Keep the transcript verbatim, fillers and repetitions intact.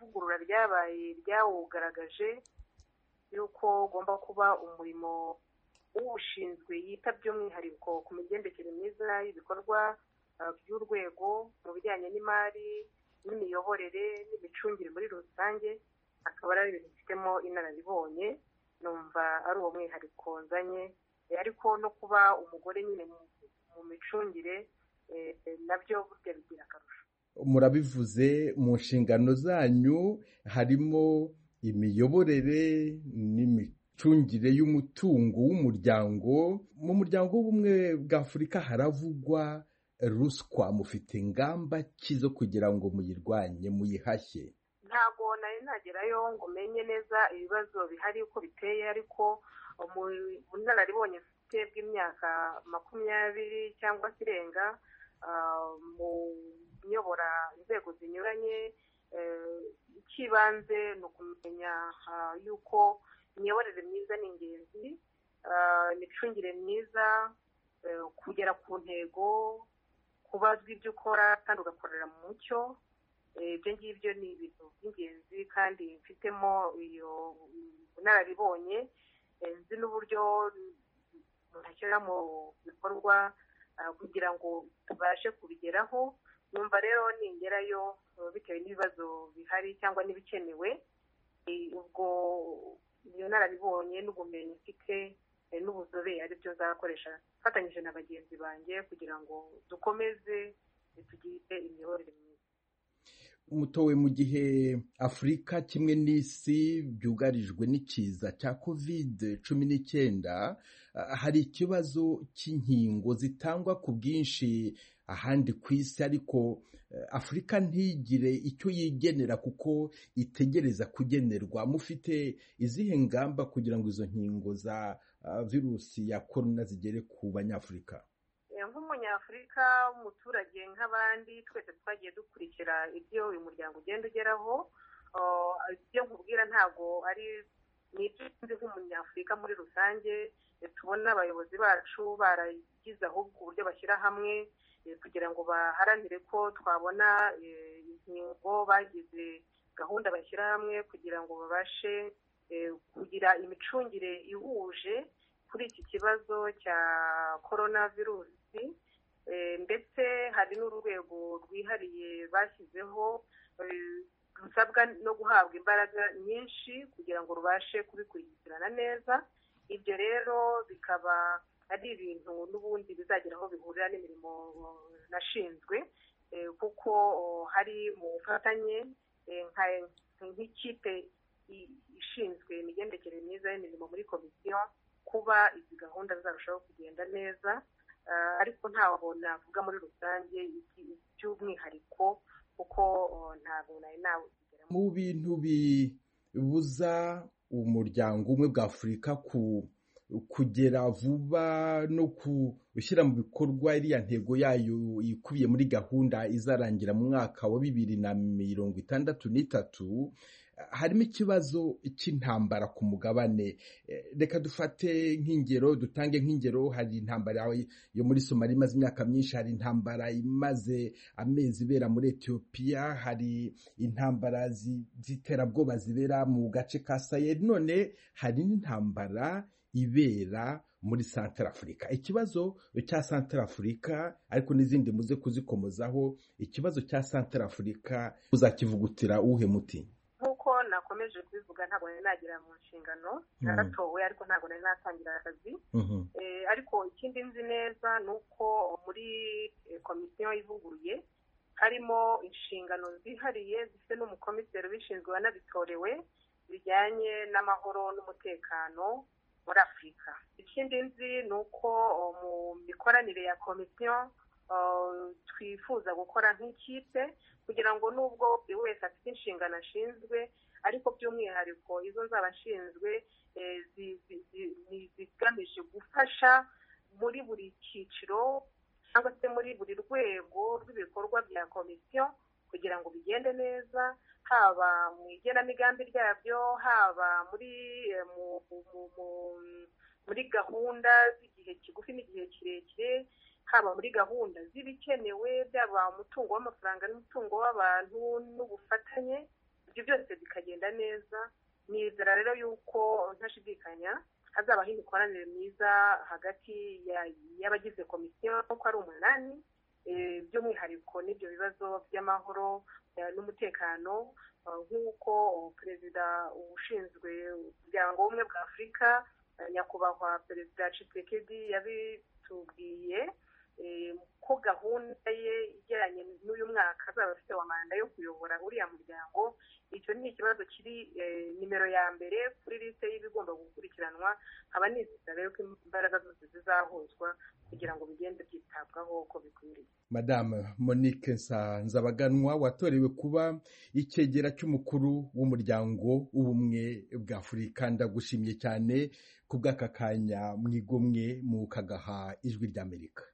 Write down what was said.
ivugurura ryabaye ryawugaragaje yuko ugomba kuba umurimo uwushinzwe yita by'umwihariko ku migendekere myiza y'ibikorwa by'urwego mu bijyanye n'imari n'imiyoborere n'imicungire muri rusange, akaba ari ibintu bifitemo inararibonye. Numva ari uwo mwihariko nzanye, ariko no kuba umugore nyine mu micungire nabyo burya bigira akarusho. Murabivuze mu nshingano zanyu harimo imiyoborere n'imicungire y'umutungo w'umuryango. Mu muryango w'ubumwe bwa Afurika haravugwa ruswa, mufite ingamba ki zo kugira ngo muyirwanye muyihashye? Ntabwo nari nagerayo ngo menye neza ibibazo bihari uko biteye, ariko mu bunararibonye mfite bw'imyaka makumyabiri cyangwa se irenga mu nyobora inzego zinyuranye, ikibanze ni ukumenya yuko imiyoborere myiza ni ingenzi, imicungire myiza, kugera ku ntego, kubazwa ibyo ukora kandi ugakorera mu mucyo. Ibyo ngibyo ni ibintu by'ingenzi kandi mfitemo iyo bunararibonye, nzi n'uburyo umuntu ashyira mu bikorwa kugira ngo tubashe kubigeraho. Numva rero ningerayo bitewe n'ibibazo bihari cyangwa n'ibikenewe, ubwo iyo nararibonye n'ubumenyi mfite n'ubuzobere ari byo nzakoresha fatanyije na bagenzi banjye kugira ngo dukomeze tugire imiyoborere myiza. Umutowe mu gihe Afurika kimwe n'isi byugarijwe n'ikiza cya covid cumi n'icyenda, hari ikibazo cy'inkingo zitangwa ku bwinshi ahandi ku isi, ariko Afurika ntigire icyo yigenera kuko itegereza kugenerwa. Mufite izihe ngamba kugira ngo izo nkingo za virusi ya korona zigere ku banyafurika? Nk'umunyafurika w'umuturage nk'abandi, twese twagiye dukurikira ibyo uyu muryango ugenda ugeraho. Ibyo nkubwira ntabwo ari n'ibyo nzi nk'umunyafurika muri rusange. Tubona abayobozi bacu baragize ahubwo uburyo bashyira hamwe kugira ngo baharanire ko twabona inkingo. Bagize gahunda bashyira hamwe kugira ngo babashe kugira imicungire ihuje kuri iki kibazo cya korona virusi, ndetse hari n'urwego rwihariye bashyizeho rusabwa no guhabwa imbaraga nyinshi kugira ngo rubashe kubikurikirana neza. Ibyo rero bikaba ari ibintu n'ubundi bizagira aho bihurira n'imirimo nashinzwe, kuko hari mu bufatanye nk'ikipe ishinzwe imigendekere myiza y'imirimo muri komisiyo kuba izi gahunda zarushaho kugenda neza, ariko ntaho navuga muri rusange by'umwihariko kuko ntabwo nari nawugera. Mu bintu bibuza umuryango umwe bwa Afurika ku kugera vuba no gushyira mu bikorwa iriya ntego yayo ikubiye muri gahunda izarangira mu mwaka wa bibiri na mirongo itandatu n'itatu, harimo ikibazo cy'intambara ku mugabane. Reka dufate nk'ingero, dutange nk'ingero. Hari intambara yo muri Somalia imaze imyaka myinshi, hari intambara imaze amezi ibera muri Ethiopia, hari intambara z'iterabwoba zibera mu gace ka Sahel, none hari n'intambara ibera muri Central Africa. Ikibazo cya Central Africa, ariko n'izindi muze kuzikomozaho, ikibazo cya Central Africa uzakivugutira uwuhe muti? Nk'uko nakomeje kubivuga, ntabwo nari nagira mu nshingano, naratowe ariko ntabwo nari natangira akazi. Ariko ikindi nzi neza ni uko muri komisiyo ivuguruye harimo inshingano zihariye zifite n'umukomiseri ubishinzwe wanabitorewe bijyanye n'amahoro n'umutekano muri Afurika. Ikindi nzi ni uko mu mikoranire ya komisiyo twifuza gukora nk'ikipe kugira ngo nubwo buri wese afite inshingano ashinzwe, ariko by'umwihariko izo nzaba ashinzwe zigamije gufasha muri buri cyiciro cyangwa se muri buri rwego rw'ibikorwa bya komisiyo kugira ngo bigende neza, haba mu igenamigambi ryabyo, haba muri muri gahunda z'igihe kigufi n'igihe kirekire, haba muri gahunda z'ibikenewe, byaba umutungo w'amafaranga n'umutungo w'abantu n'ubufatanye ibyo byose bikagenda neza. Nizera rero yuko ntashidikanya hazabaho imikoranire myiza hagati y'abagize komisiyo ko ari umunani, by'umwihariko n'ibyo bibazo by'amahoro n'umutekano, nk'uko perezida ushinzwe umuryango w'ubumwe bwa Afurika nyakubahwa perezida Tshisekedi yabitubwiye ko gahunda ye ijyanye n'uyu mwaka azaba afite wa manda yo kuyobora uriya muryango. Icyo ni ikibazo kiri nimero ya mbere kuri liste y'ibigomba gukurikiranwa. Haba nizera rero ko imbaraga zose zizahuzwa kugira ngo bigende byitabwaho uko bikwiriye. Madame Monique Nsanzabaganwa watorewe kuba icyegera cy'umukuru w'umuryango w'ubumwe bwa Afurika, ndagushimye cyane ku bw'aka kanya mwigomwe mu kagaha Ijwi ry'Amerika.